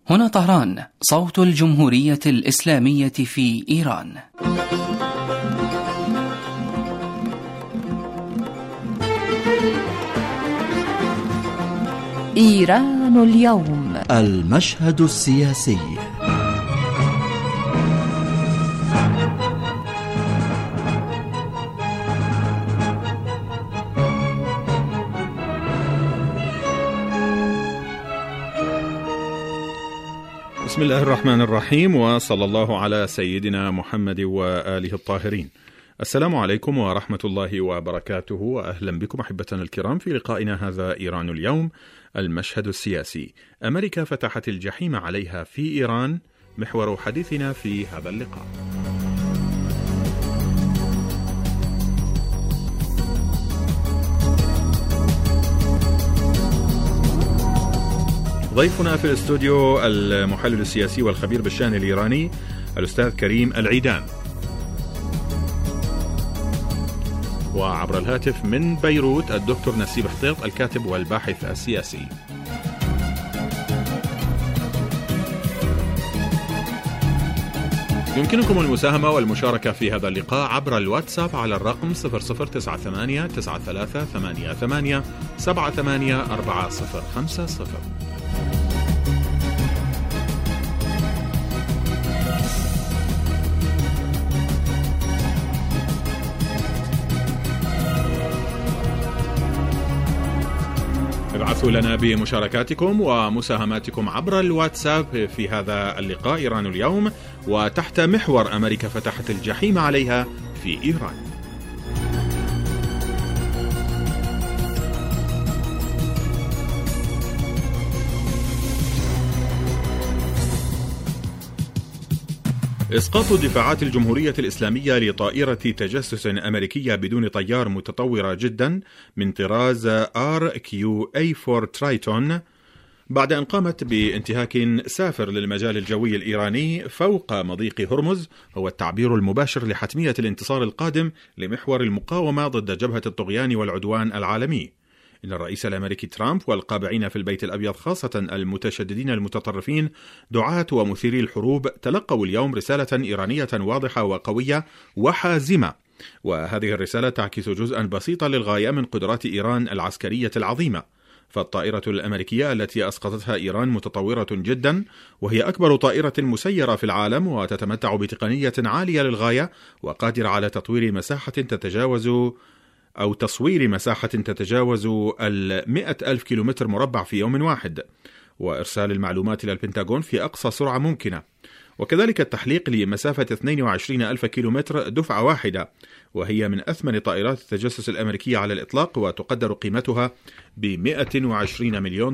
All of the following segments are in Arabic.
هنا طهران، صوت الجمهورية الإسلامية في إيران. إيران اليوم، المشهد السياسي. بسم الله الرحمن الرحيم، وصلى الله على سيدنا محمد وآله الطاهرين. السلام عليكم ورحمة الله وبركاته، وأهلا بكم أحبتنا الكرام في لقائنا هذا إيران اليوم، المشهد السياسي. أمريكا فتحت الجحيم عليها في إيران، محور حديثنا في هذا اللقاء. ضيفنا في الاستوديو المحلل السياسي والخبير بالشأن الإيراني الأستاذ كريم العيدان، وعبر الهاتف من بيروت الدكتور نسيب حطيط الكاتب والباحث السياسي. يمكنكم المساهمة والمشاركة في هذا اللقاء عبر الواتساب على الرقم 0098-9388-784050. ابعثوا لنا بمشاركاتكم ومساهماتكم عبر الواتساب في هذا اللقاء إيران اليوم، وتحت محور أمريكا فتحت الجحيم عليها في إيران. إسقاط دفاعات الجمهورية الإسلامية لطائرة تجسس أمريكية بدون طيار متطورة جدا من طراز RQ-A4 ترايتون بعد أن قامت بانتهاك سافر للمجال الجوي الإيراني فوق مضيق هرمز هو التعبير المباشر لحتمية الانتصار القادم لمحور المقاومة ضد جبهة الطغيان والعدوان العالمي. إن الرئيس الأمريكي ترامب والقابعين في البيت الأبيض خاصة المتشددين المتطرفين دعاة ومثيري الحروب تلقوا اليوم رسالة إيرانية واضحة وقوية وحازمة، وهذه الرسالة تعكس جزءا بسيطا للغاية من قدرات إيران العسكرية العظيمة. فالطائرة الأمريكية التي أسقطتها إيران متطورة جدا، وهي أكبر طائرة مسيرة في العالم، وتتمتع بتقنية عالية للغاية وقادرة على تصوير مساحة تتجاوز 100,000 كيلومتر مربع في يوم واحد، وإرسال المعلومات إلى البنتاغون في أقصى سرعة ممكنة، وكذلك التحليق لمسافة 22,000 كيلومتر دفعة واحدة، وهي من أثمن طائرات التجسس الأمريكية على الإطلاق، وتقدر قيمتها ب$120 مليون.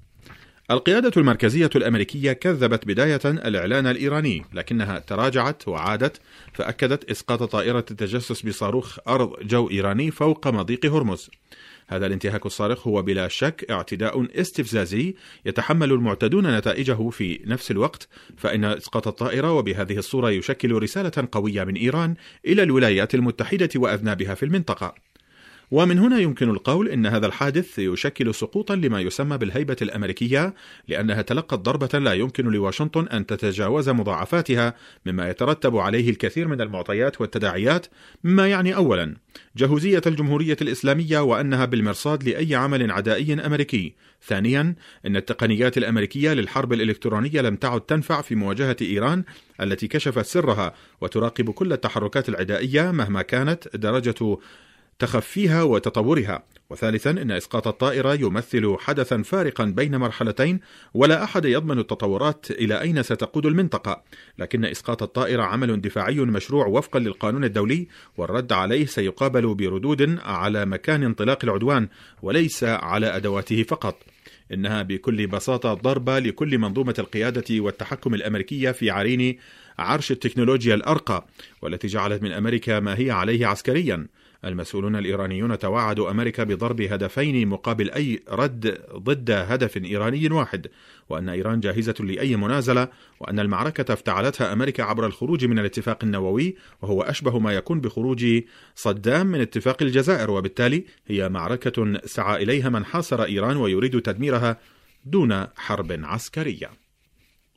القيادة المركزية الأمريكية كذبت بداية الإعلان الإيراني، لكنها تراجعت وعادت فأكدت إسقاط طائرة التجسس بصاروخ أرض جو إيراني فوق مضيق هرمز. هذا الانتهاك الصارخ هو بلا شك اعتداء استفزازي يتحمل المعتدون نتائجه في نفس الوقت، فإن إسقاط الطائرة وبهذه الصورة يشكل رسالة قوية من إيران إلى الولايات المتحدة وأذنابها في المنطقة. ومن هنا يمكن القول إن هذا الحادث يشكل سقوطا لما يسمى بالهيبة الأمريكية، لأنها تلقت ضربة لا يمكن لواشنطن أن تتجاوز مضاعفاتها، مما يترتب عليه الكثير من المعطيات والتداعيات، مما يعني أولا جهوزية الجمهورية الإسلامية وأنها بالمرصاد لأي عمل عدائي أمريكي. ثانيا، أن التقنيات الأمريكية للحرب الإلكترونية لم تعد تنفع في مواجهة إيران التي كشفت سرها وتراقب كل التحركات العدائية مهما كانت درجة تخفيها وتطورها. وثالثا، إن إسقاط الطائرة يمثل حدثا فارقا بين مرحلتين، ولا أحد يضمن التطورات إلى أين ستقود المنطقة، لكن إسقاط الطائرة عمل دفاعي مشروع وفقا للقانون الدولي، والرد عليه سيقابل بردود على مكان انطلاق العدوان وليس على أدواته فقط. إنها بكل بساطة ضربة لكل منظومة القيادة والتحكم الأمريكية في عرين عرش التكنولوجيا الأرقى، والتي جعلت من أمريكا ما هي عليه عسكريا. المسؤولون الإيرانيون توعدوا أمريكا بضرب هدفين مقابل أي رد ضد هدف إيراني واحد، وأن إيران جاهزة لأي منازلة، وأن المعركة افتعلتها أمريكا عبر الخروج من الاتفاق النووي، وهو أشبه ما يكون بخروج صدام من اتفاق الجزائر، وبالتالي هي معركة سعى إليها من حاصر إيران ويريد تدميرها دون حرب عسكرية.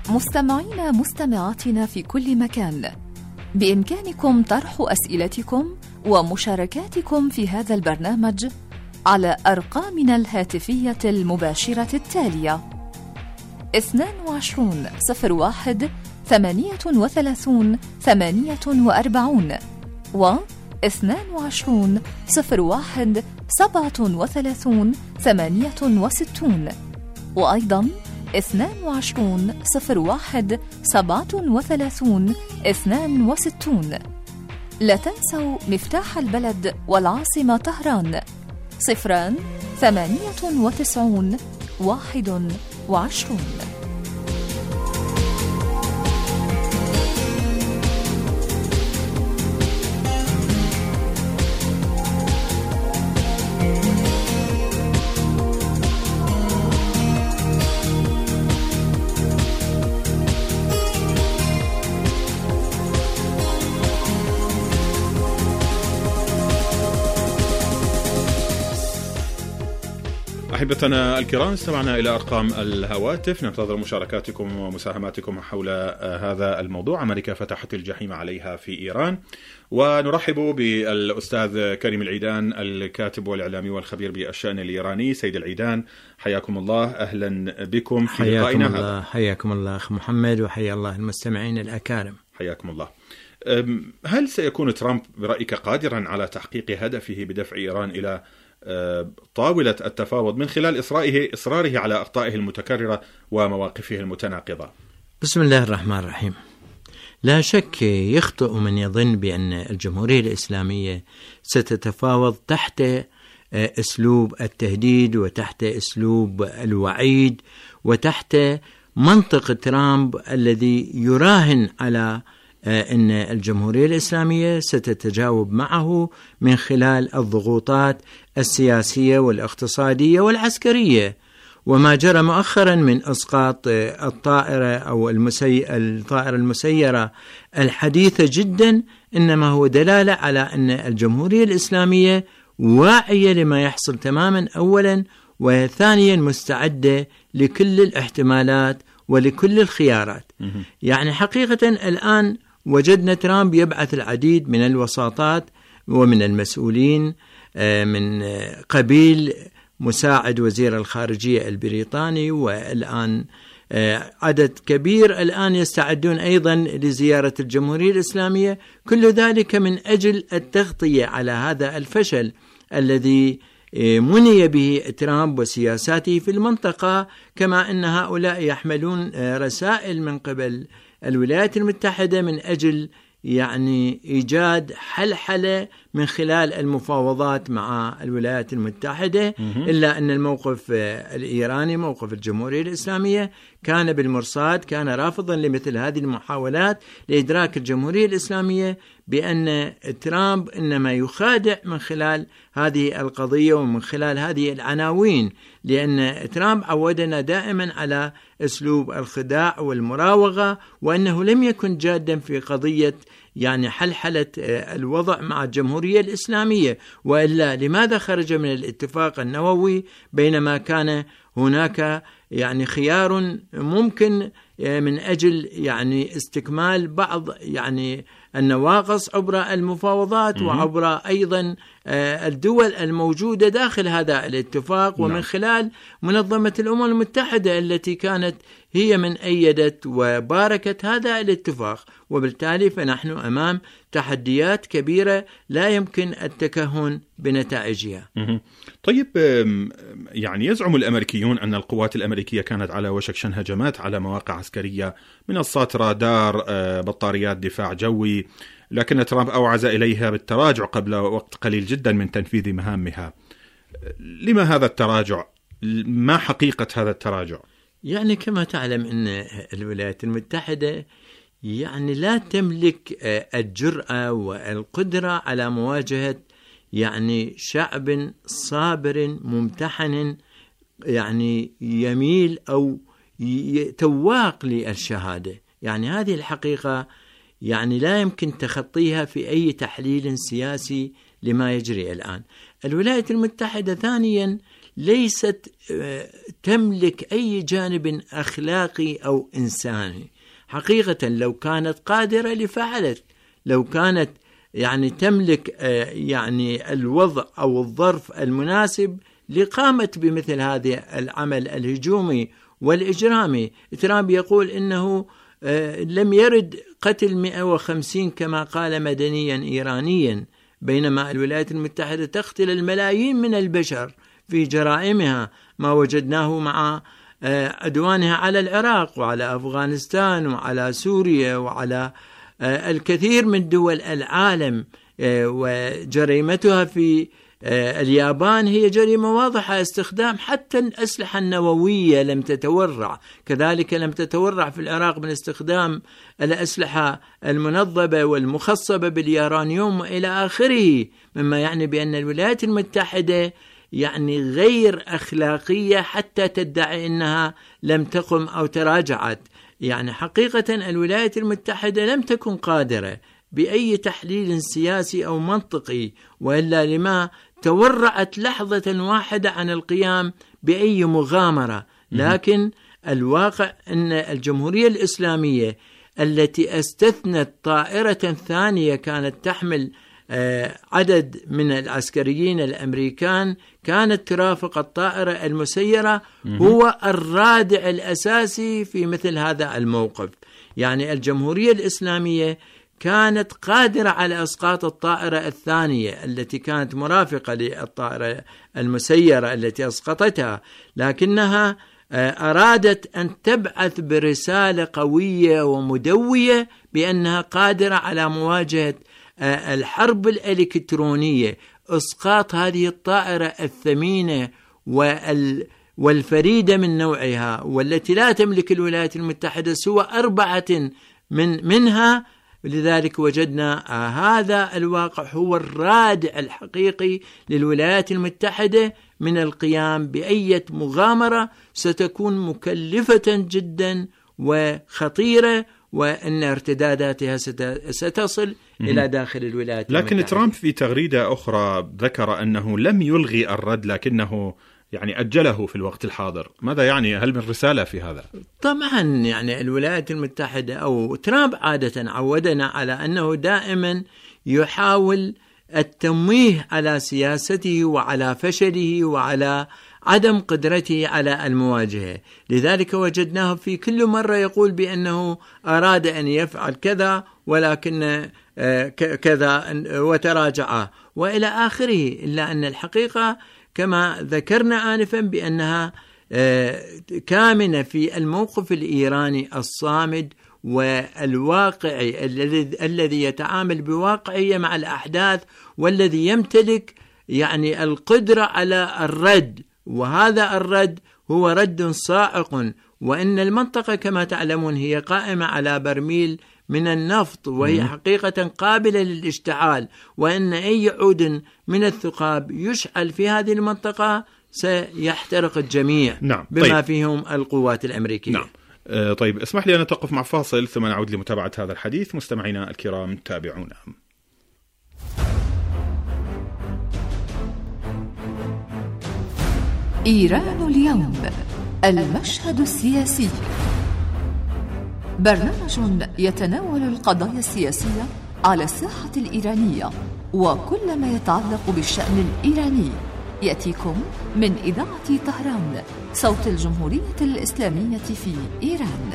مستمعين مستمعاتنا في كل مكان، بإمكانكم طرح أسئلتكم ومشاركاتكم في هذا البرنامج على أرقامنا الهاتفية المباشرة التالية: 22 01 38 48 و 22 01 37 68 وأيضا 22 01 37 62. لا تنسوا مفتاح البلد والعاصمة طهران 098 21. أحبتنا الكرام، استمعنا إلى أرقام الهواتف، ننتظر مشاركاتكم ومساهماتكم حول هذا الموضوع. أمريكا فتحت الجحيم عليها في إيران. ونرحب بالأستاذ كريم العيدان، الكاتب والإعلامي والخبير بالشأن الإيراني. سيد العيدان، حياكم الله، أهلا بكم في لقائنا هذا. حياكم الله أخ محمد، وحيا الله المستمعين الأكارم. حياكم الله. هل سيكون ترامب برأيك قادرا على تحقيق هدفه بدفع إيران إلى طاولة التفاوض من خلال إصراره على أخطائه المتكررة ومواقفه المتناقضة؟ بسم الله الرحمن الرحيم. لا شك يخطئ من يظن بأن الجمهورية الإسلامية ستتفاوض تحت أسلوب التهديد وتحت أسلوب الوعيد وتحت منطق ترامب الذي يراهن على أن الجمهورية الإسلامية ستتجاوب معه من خلال الضغوطات السياسية والاقتصادية والعسكرية. وما جرى مؤخرا من إسقاط الطائرة أو الطائرة المسيرة الحديثة جدا إنما هو دلالة على أن الجمهورية الإسلامية واعية لما يحصل تماما أولا، وثانيا مستعدة لكل الاحتمالات ولكل الخيارات. يعني حقيقة الآن وجدنا ترامب يبعث العديد من الوساطات ومن المسؤولين من قبيل مساعد وزير الخارجية البريطاني، والآن عدد كبير الآن يستعدون أيضا لزيارة الجمهورية الإسلامية. كل ذلك من أجل التغطية على هذا الفشل الذي مني به ترامب وسياساته في المنطقة، كما أن هؤلاء يحملون رسائل من قبل الولايات المتحدة من أجل يعني إيجاد حلحلة من خلال المفاوضات مع الولايات المتحدة. إلا أن الموقف الإيراني، موقف الجمهورية الإسلامية، كان بالمرصاد، كان رافضا لمثل هذه المحاولات لإدراك الجمهورية الإسلامية بأن ترامب إنما يخادع من خلال هذه القضية ومن خلال هذه العناوين، لأن ترامب عودنا دائما على أسلوب الخداع والمراوغة، وأنه لم يكن جادا في قضية يعني حلحلة الوضع مع الجمهورية الإسلامية. وإلا لماذا خرج من الاتفاق النووي بينما كان هناك يعني خيار ممكن من أجل يعني استكمال بعض يعني النواقص عبر المفاوضات وعبر أيضا الدول الموجودة داخل هذا الاتفاق، ومن خلال منظمة الأمم المتحدة التي كانت هي من أيدت وباركت هذا الاتفاق. وبالتالي فنحن أمام تحديات كبيرة لا يمكن التكهن بنتائجها. طيب، يعني يزعم الأمريكيون أن القوات الأمريكية كانت على وشك شن هجمات على مواقع عسكرية، منصات رادار، بطاريات دفاع جوي، لكن ترامب أوعز إليها بالتراجع قبل وقت قليل جدا من تنفيذ مهامها. لما هذا التراجع؟ ما حقيقة هذا التراجع؟ يعني كما تعلم أن الولايات المتحدة يعني لا تملك الجرأة والقدرة على مواجهة يعني شعب صابر ممتحن يعني يميل أو تواق للشهادة. يعني هذه الحقيقة يعني لا يمكن تخطيها في أي تحليل سياسي لما يجري الآن. الولايات المتحدة ثانيا ليست تملك أي جانب أخلاقي أو إنساني. حقيقة لو كانت قادرة لفعلت، لو كانت يعني تملك يعني الوضع أو الظرف المناسب لقامت بمثل هذا العمل الهجومي والإجرامي. ترامب يقول إنه لم يرد قتل 150 كما قال مدنيا إيرانيا، بينما الولايات المتحدة تقتل الملايين من البشر في جرائمها، ما وجدناه مع عدوانها على العراق وعلى أفغانستان وعلى سوريا وعلى الكثير من دول العالم. وجريمتها في اليابان هي جريمة واضحة، استخدام حتى الأسلحة النووية لم تتورع، كذلك لم تتورع في العراق من استخدام الأسلحة المنظبة والمخصبة باليورانيوم وإلى آخره، مما يعني بأن الولايات المتحدة يعني غير أخلاقية حتى تدعي أنها لم تقم أو تراجعت. يعني حقيقة الولايات المتحدة لم تكن قادرة بأي تحليل سياسي أو منطقي، وإلا لما تورعت لحظة واحدة عن القيام بأي مغامرة. لكن الواقع أن الجمهورية الإسلامية التي استثنت طائرة ثانية كانت تحمل عدد من العسكريين الأمريكان كانت ترافق الطائرة المسيرة هو الرادع الأساسي في مثل هذا الموقف. يعني الجمهورية الإسلامية كانت قادرة على إسقاط الطائرة الثانية التي كانت مرافقة للطائرة المسيرة التي أسقطتها، لكنها أرادت أن تبعث برسالة قوية ومدوية بأنها قادرة على مواجهة الحرب الإلكترونية. إسقاط هذه الطائرة الثمينة والفريدة من نوعها، والتي لا تملك الولايات المتحدة سوى 4 منها. لذلك وجدنا هذا الواقع هو الرادع الحقيقي للولايات المتحدة من القيام بأي مغامرة ستكون مكلفة جدا وخطيرة، وأن ارتداداتها ستصل إلى داخل الولايات المتحدة. لكن ترامب في تغريدة أخرى ذكر أنه لم يلغي الرد لكنه يعني أجله في الوقت الحاضر. ماذا يعني؟ هل من رسالة في هذا؟ طبعا يعني الولايات المتحدة أو ترامب عادة عودنا على أنه دائما يحاول التمويه على سياسته وعلى فشله وعلى عدم قدرته على المواجهة. لذلك وجدناه في كل مرة يقول بأنه أراد أن يفعل كذا ولكن كذا وتراجع وإلى آخره، إلا أن الحقيقة كما ذكرنا آنفا بأنها كامنة في الموقف الإيراني الصامد والواقعي الذي يتعامل بواقعية مع الأحداث، والذي يمتلك يعني القدرة على الرد، وهذا الرد هو رد صاعق. وإن المنطقة كما تعلمون هي قائمة على برميل من النفط، وهي حقيقة قابلة للاشتعال، وأن أي عود من الثقاب يشعل في هذه المنطقة سيحترق الجميع. نعم. بما طيب. فيهم القوات الأمريكية. نعم. طيب اسمح لي أن نتوقف مع فاصل ثم نعود لمتابعة هذا الحديث. مستمعينا الكرام تابعونا. إيران اليوم، المشهد السياسي، برنامج يتناول القضايا السياسية على الساحة الإيرانية وكل ما يتعلق بالشأن الإيراني، يأتيكم من إذاعة طهران صوت الجمهورية الإسلامية في إيران.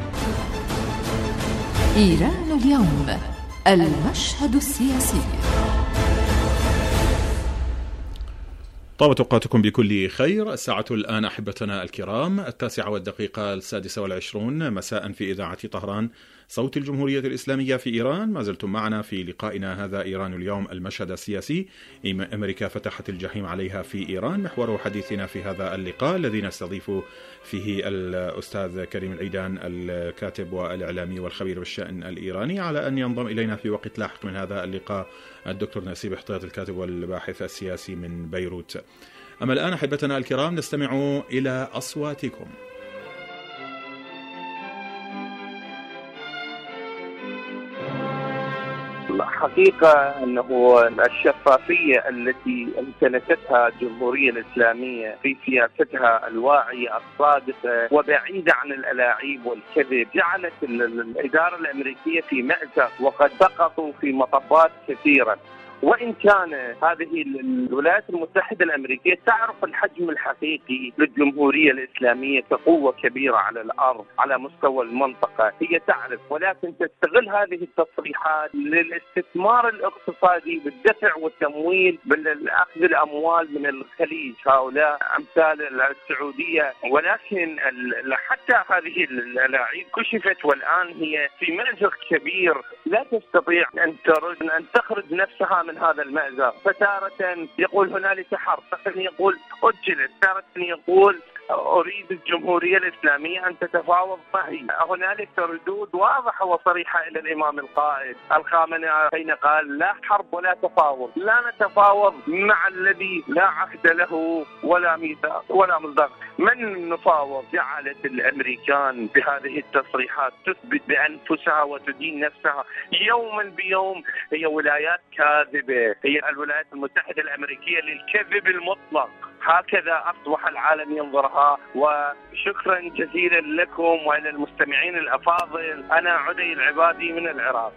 إيران اليوم، المشهد السياسي. طابت أوقاتكم بكل خير. الساعة الآن أحبتنا الكرام 9:26 مساء في إذاعة طهران صوت الجمهورية الإسلامية في إيران. ما زلتم معنا في لقائنا هذا إيران اليوم، المشهد السياسي. أمريكا فتحت الجحيم عليها في إيران، محور حديثنا في هذا اللقاء الذي نستضيف فيه الأستاذ كريم العيدان الكاتب والإعلامي والخبير بالشأن الإيراني. على أن ينضم إلينا في وقت لاحق من هذا اللقاء الدكتور نسيب احتياط الكاتب والباحث السياسي من بيروت. أما الآن أحبتنا الكرام نستمع إلى أصواتكم. الحقيقة أنه الشفافية التي امتلكتها الجمهورية الإسلامية في سياستها الواعية الصادقة وبعيدة عن الألاعيب والكذب جعلت الإدارة الأمريكية في مأزق، وقد سقطوا في مطبات كثيرة. وإن كان هذه الولايات المتحدة الأمريكية تعرف الحجم الحقيقي للجمهورية الإسلامية كقوة كبيرة على الأرض على مستوى المنطقة، هي تعرف، ولكن تستغل هذه التصريحات للاستثمار الاقتصادي بالدفع والتمويل بالأخذ الأموال من الخليج، هؤلاء أمثال السعودية. ولكن حتى هذه الألاعيب كشفت، والآن هي في مأزق كبير، لا تستطيع أن تخرج نفسها من هذا المأزق. فتارة يقول هنالك حرب، تارة يقول أجلت، تارة يقول أريد الجمهورية الإسلامية أن تتفاوض معي. هنالك ردود واضحة وصريحة إلى الإمام القائد الخامنئي حين قال لا حرب ولا تفاوض، لا نتفاوض مع الذي لا عهد له ولا ميثاق ولا مصداق. من نفاوض؟ جعلت الأمريكان بهذه التصريحات تثبت بأنفسها وتدين نفسها يوما بيوم هي ولايات كاذبة، هي الولايات المتحدة الأمريكية للكذب المطلق. هكذا أصبح العالم ينظرها. وشكرا جزيلا لكم وإلى المستمعين الأفاضل. أنا عدي العبادي من العراق.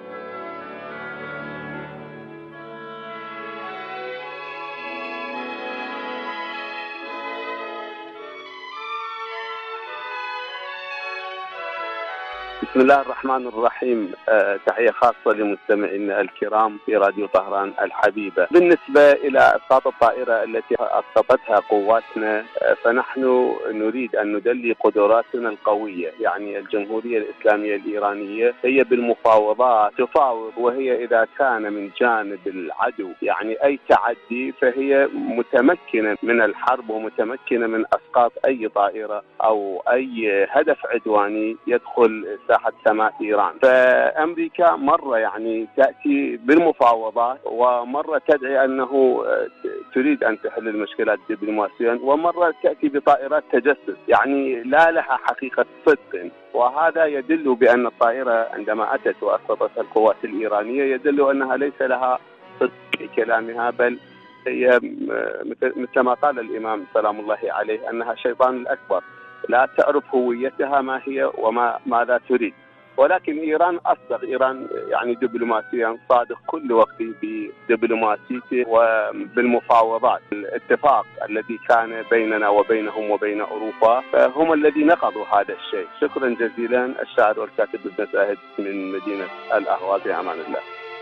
بسم الله الرحمن الرحيم. تحية خاصة لمستمعينا الكرام في راديو طهران الحبيبة. بالنسبة إلى إسقاط الطائرة التي أسقطتها قواتنا، فنحن نريد أن ندلي قدراتنا القوية. يعني الجمهورية الإسلامية الإيرانية هي بالمفاوضات تفاوض، وهي إذا كان من جانب العدو يعني أي تعدي فهي متمكنة من الحرب ومتمكنة من إسقاط أي طائرة أو أي هدف عدواني يدخل ساحة سماء إيران. فأمريكا مرة يعني تأتي بالمفاوضات، ومرة تدعي أنه تريد أن تحل المشكلات دبلوماسيا، ومرة تأتي بطائرات تجسس يعني لا لها حقيقة صدق. وهذا يدل بأن الطائرة عندما أتت وأسقطتها القوات الإيرانية يدل أنها ليس لها صدق في كلامها، بل هي مثل ما قال الإمام سلام الله عليه أنها شيطان الأكبر، لا تعرف هويتها ما هي ماذا تريد. ولكن إيران أصدق، إيران يعني دبلوماسيا صادق كل وقت بدبلوماسيته وبالمفاوضات. الاتفاق الذي كان بيننا وبينهم وبين أوروبا فهم الذي نقضوا هذا الشيء. شكرا جزيلا. الشاعر والكاتب ابن زاهد من مدينة الأهواز، بأمان الله.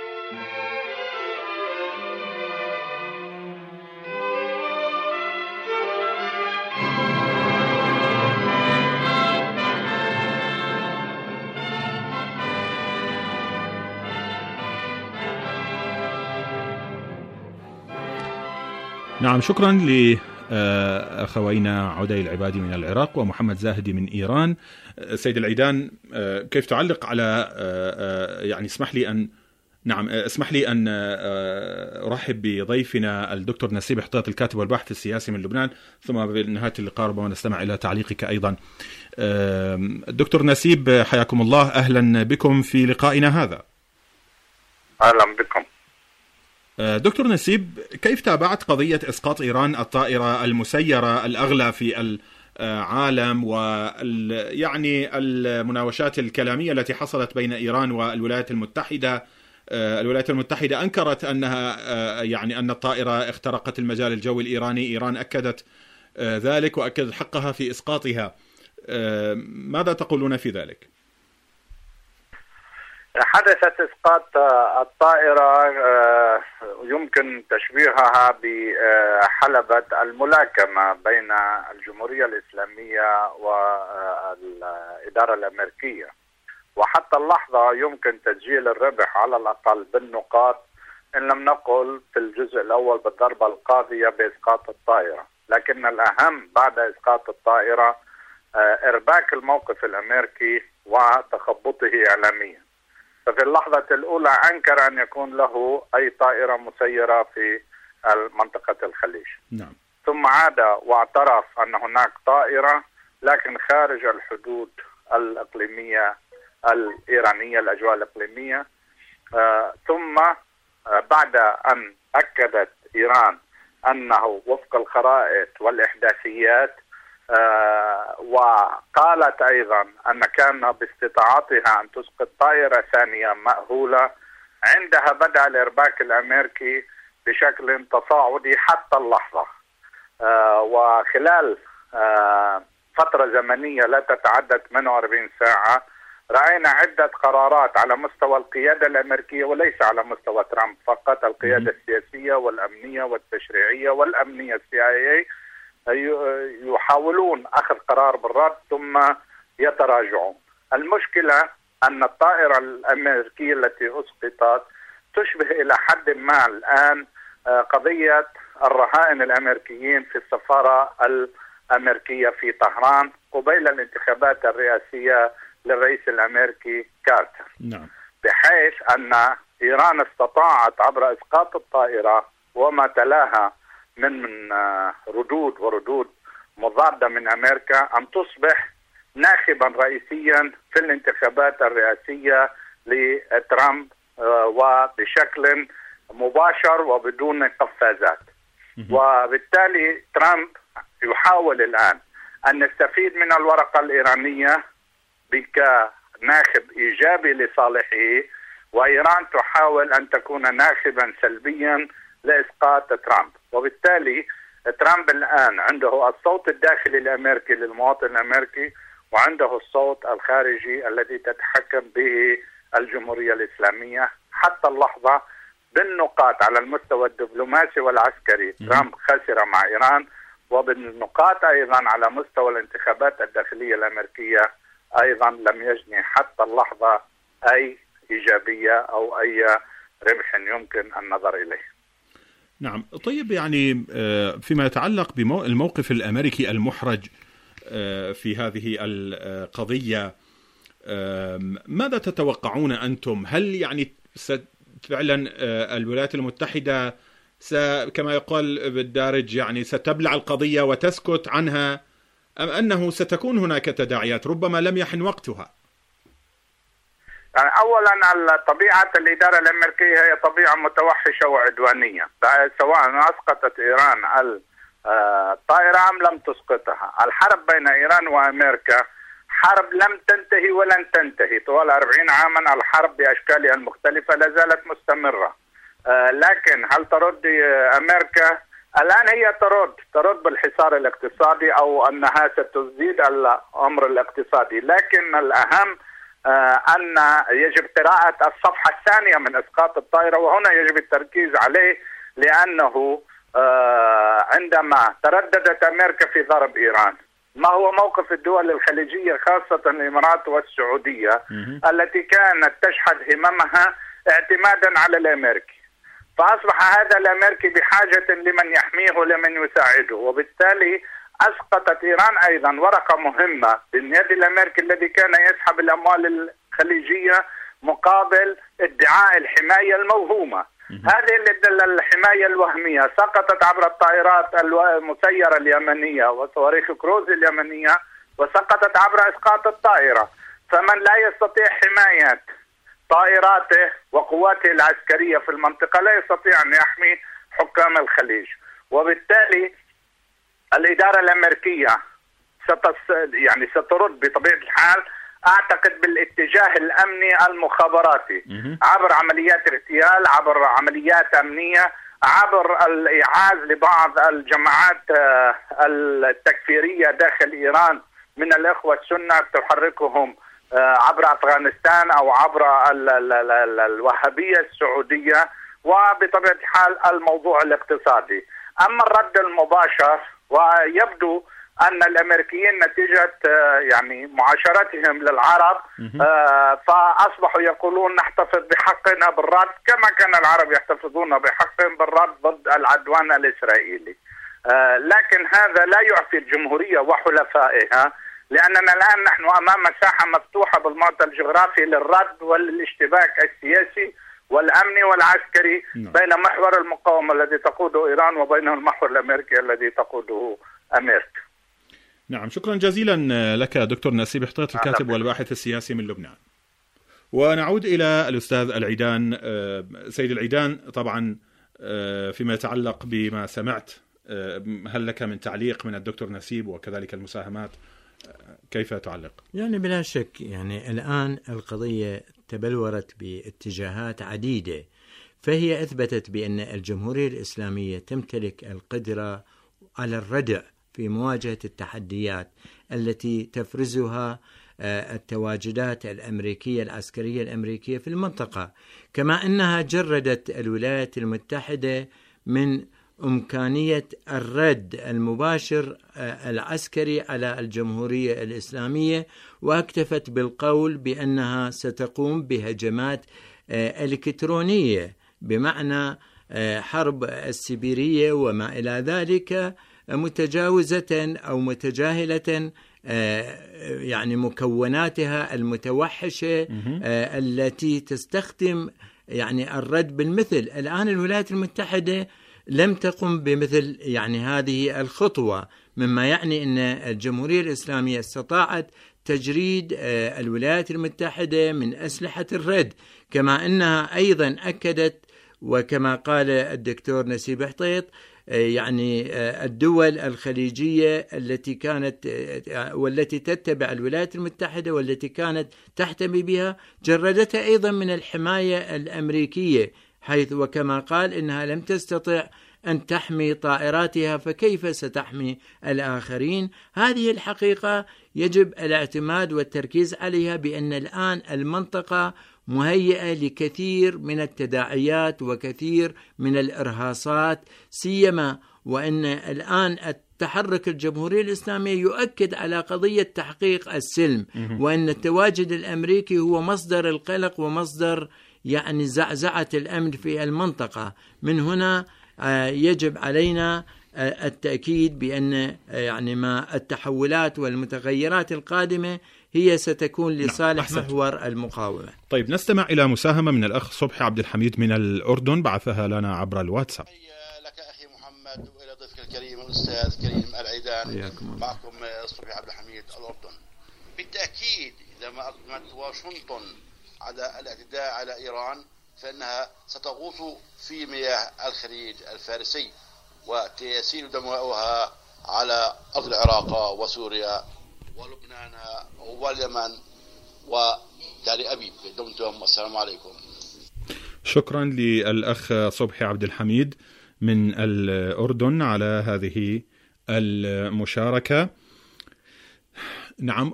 نعم، شكرا لأخوينا عدي العبادي من العراق ومحمد زاهدي من إيران. سيد العيدان، كيف تعلق على يعني اسمح لي أن أرحب بضيفنا الدكتور نسيب حطيط، الكاتب والباحث السياسي من لبنان، ثم بنهاية اللقاء ربما نستمع إلى تعليقك أيضا. دكتور نسيب، حياكم الله، أهلا بكم في لقائنا هذا. أهلا بكم. دكتور نسيب، كيف تابعت قضية إسقاط إيران الطائرة المسيرة الأغلى في العالم، ويعني المناوشات الكلامية التي حصلت بين إيران والولايات المتحدة؟ الولايات المتحدة أنكرت أنها يعني أن الطائرة اخترقت المجال الجوي الإيراني، إيران أكدت ذلك وأكدت حقها في إسقاطها. ماذا تقولون في ذلك؟ حدثت إسقاط الطائرة يمكن تشبيهها بحلبة الملاكمة بين الجمهورية الإسلامية والإدارة الأمريكية، وحتى اللحظة يمكن تسجيل الربح على الأقل بالنقاط إن لم نقل في الجزء الأول بالضربة القاضية بإسقاط الطائرة. لكن الأهم بعد إسقاط الطائرة إرباك الموقف الأمريكي وتخبطه إعلاميا. ففي اللحظة الأولى أنكر أن يكون له أي طائرة مسيرة في منطقة الخليج. نعم. ثم عاد واعترف أن هناك طائرة لكن خارج الحدود الإقليمية الإيرانية، الأجواء الإقليمية، ثم بعد أن أكدت إيران أنه وفق الخرائط والإحداثيات، وقالت أيضا أن كان باستطاعتها أن تسقط طائرة ثانية مأهولة، عندها بدأ الإرباك الأمريكي بشكل تصاعدي حتى اللحظة. وخلال فترة زمنية لا تتعدى 48 ساعة رأينا عدة قرارات على مستوى القيادة الأمريكية، وليس على مستوى ترامب فقط، القيادة السياسية والأمنية والتشريعية والأمنية CIA يحاولون أخذ قرار بالرد ثم يتراجعون. المشكلة أن الطائرة الأمريكية التي أسقطت تشبه إلى حد ما الآن قضية الرهائن الأمريكيين في السفارة الأمريكية في طهران قبيل الانتخابات الرئاسية للرئيس الأمريكي كارتر. نعم. بحيث أن إيران استطاعت عبر إسقاط الطائرة وما تلاها من ردود مضادة من أمريكا أن تصبح ناخبا رئيسيا في الانتخابات الرئاسية لترامب، وبشكل مباشر وبدون قفازات. وبالتالي ترامب يحاول الآن أن يستفيد من الورقة الإيرانية كناخب إيجابي لصالحه، وإيران تحاول أن تكون ناخبا سلبيا لإسقاط ترامب. وبالتالي ترامب الآن عنده الصوت الداخلي الأمريكي للمواطن الأمريكي، وعنده الصوت الخارجي الذي تتحكم به الجمهورية الإسلامية. حتى اللحظة بالنقاط على المستوى الدبلوماسي والعسكري ترامب خسر مع إيران، وبالنقاط أيضا على مستوى الانتخابات الداخلية الأمريكية أيضا لم يجني حتى اللحظة أي إيجابية أو أي ربح يمكن النظر إليه. نعم. طيب، يعني فيما يتعلق بالموقف الأمريكي المحرج في هذه القضية، ماذا تتوقعون أنتم؟ هل يعني فعلا الولايات المتحدة كما يقال بالدارج يعني ستبلع القضية وتسكت عنها، أم أنه ستكون هناك تداعيات ربما لم يحن وقتها؟ يعني أولا طبيعة الإدارة الأمريكية هي طبيعة متوحشة وعدوانية، سواء أسقطت إيران الطائرة أم لم تسقطها. الحرب بين إيران وأمريكا حرب لم تنتهي ولن تنتهي طوال 40 عاما. الحرب بأشكالها المختلفة لا زالت مستمرة. لكن هل ترد أمريكا؟ الآن هي ترد بالحصار الاقتصادي أو أنها ستزيد الأمر الاقتصادي، لكن الأهم أن يجب قراءة الصفحة الثانية من إسقاط الطائرة، وهنا يجب التركيز عليه، لأنه عندما ترددت أمريكا في ضرب إيران، ما هو موقف الدول الخليجية خاصة الإمارات والسعودية التي كانت تشحذ هممها اعتمادا على الأمريكي؟ فأصبح هذا الأمريكي بحاجة لمن يحميه ولمن يساعده، وبالتالي أسقطت إيران أيضا ورقة مهمة باليد الأمريكي الذي كان يسحب الأموال الخليجية مقابل ادعاء الحماية الموهومة. هذه الحماية الوهمية سقطت عبر الطائرات المسيرة اليمنية وصواريخ كروز اليمنية، وسقطت عبر إسقاط الطائرة. فمن لا يستطيع حماية طائراته وقواته العسكرية في المنطقة لا يستطيع أن يحمي حكام الخليج. وبالتالي الإدارة الأمريكية سترد بطبيعة الحال، أعتقد بالاتجاه الأمني المخابراتي، عبر عمليات اغتيال، عبر عمليات أمنية، عبر الإيعاز لبعض الجماعات التكفيرية داخل إيران من الإخوة السنة تحركهم عبر أفغانستان أو عبر الوهابية السعودية، وبطبيعة الحال الموضوع الاقتصادي. أما الرد المباشر، ويبدو أن الأمريكيين نتيجة يعني معاشرتهم للعرب فأصبحوا يقولون نحتفظ بحقنا بالرد، كما كان العرب يحتفظون بحقهم بالرد ضد العدوان الإسرائيلي. لكن هذا لا يعفي الجمهورية وحلفائها، لأننا الآن نحن أمام مساحة مفتوحة بالمعطى الجغرافي للرد والاشتباك السياسي والأمني والعسكري بين محور المقاومة الذي تقوده إيران وبين المحور الأمريكي الذي تقوده أمريكا. نعم، شكرا جزيلا لك دكتور نسيب حطيط، الكاتب والباحث السياسي من لبنان. ونعود إلى الأستاذ العيدان. سيد العيدان، طبعا فيما يتعلق بما سمعت، هل لك من تعليق من الدكتور نسيب وكذلك المساهمات؟ كيف تعلق؟ يعني بلا شك، يعني الآن القضية تبلورت باتجاهات عديدة، فهي أثبتت بأن الجمهورية الإسلامية تمتلك القدرة على الردع في مواجهة التحديات التي تفرزها التواجدات الأمريكية العسكرية الأمريكية في المنطقة، كما أنها جردت الولايات المتحدة من إمكانية الرد المباشر العسكري على الجمهورية الإسلامية، واكتفت بالقول بأنها ستقوم بهجمات إلكترونية بمعنى حرب السيبيرية وما إلى ذلك، متجاوزة أو متجاهلة يعني مكوناتها المتوحشة التي تستخدم يعني الرد بالمثل. الآن الولايات المتحدة لم تقم بمثل يعني هذه الخطوة، مما يعني أن الجمهورية الإسلامية استطاعت تجريد الولايات المتحدة من أسلحة الرد، كما أنها أيضا أكدت، وكما قال الدكتور نسيب حطيط، يعني الدول الخليجية التي كانت والتي تتبع الولايات المتحدة والتي كانت تحتمي بها جردتها أيضا من الحماية الأمريكية، حيث وكما قال إنها لم تستطع أن تحمي طائراتها فكيف ستحمي الآخرين. هذه الحقيقة يجب الاعتماد والتركيز عليها، بأن الآن المنطقة مهيئة لكثير من التداعيات وكثير من الإرهاصات، سيما وأن الآن التحرك الجمهوري الإسلامي يؤكد على قضية تحقيق السلم، وأن التواجد الأمريكي هو مصدر القلق ومصدر يعني زعزعة الأمن في المنطقة. من هنا يجب علينا التأكيد بأن يعني ما التحولات والمتغيرات القادمة هي ستكون لصالح محور المقاومة. طيب، نستمع إلى مساهمة من الأخ صبحي عبد الحميد من الأردن، بعثها لنا عبر الواتساب. لك أخي محمد وإلى ضيفك الكريم الأستاذ كريم العيدان. معكم صبحي عبد الحميد الأردن. بالتأكيد إذا ما أقدمت واشنطن على الاعتداء على إيران فإنها ستغوص في مياه الخليج الفارسي وتسيل دماؤها على أرض العراق وسوريا ولبنان واليمن ودار أبيب. دمتم والسلام عليكم. شكرا للأخ صبحي عبد الحميد من الأردن على هذه المشاركة. نعم،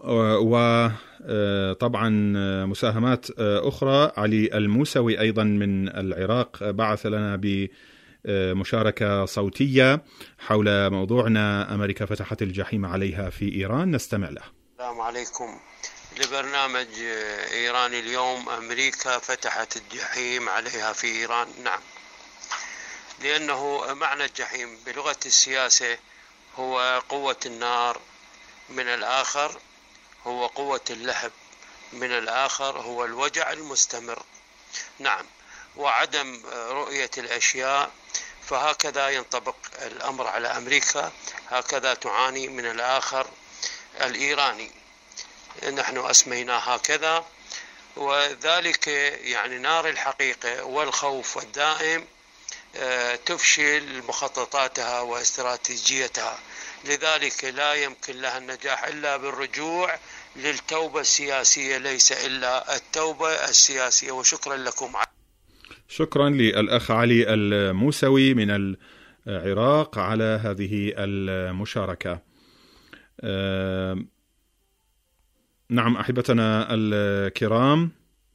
وطبعا مساهمات أخرى. علي الموسوي أيضا من العراق بعث لنا بمشاركة صوتية حول موضوعنا: أمريكا فتحت الجحيم عليها في إيران. نستمع له. السلام عليكم. لبرنامج إيران اليوم: أمريكا فتحت الجحيم عليها في إيران. نعم، لأنه معنى الجحيم بلغة السياسة هو قوة النار، من الآخر هو قوة اللهب، من الآخر هو الوجع المستمر. نعم، وعدم رؤية الأشياء. فهكذا ينطبق الأمر على أمريكا، هكذا تعاني من الآخر الإيراني. نحن أسمينا هكذا، وذلك يعني نار الحقيقة والخوف الدائم تفشل مخططاتها واستراتيجيتها، لذلك لا يمكن لها النجاح إلا بالرجوع للتوبة السياسية، ليس إلا التوبة السياسية. وشكرا لكم. شكرا للأخ علي الموسوي من العراق على هذه المشاركة. نعم أحبتنا الكرام،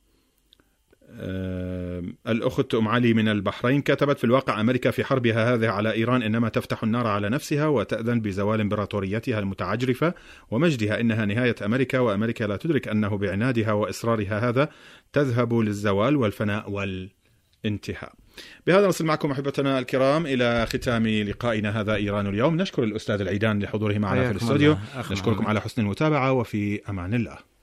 الأخت أم علي من البحرين كتبت: في الواقع أمريكا في حربها هذه على إيران إنما تفتح النار على نفسها وتأذن بزوال إمبراطوريتها المتعجرفة ومجدها. إنها نهاية أمريكا، وأمريكا لا تدرك أنه بعنادها وإصرارها هذا تذهب للزوال والفناء والانتهاء. بهذا نصل معكم أحبتنا الكرام إلى ختام لقائنا هذا إيران اليوم. نشكر الأستاذ العيدان لحضوره معنا في الاستوديو. نشكركم على حسن المتابعة، وفي أمان الله.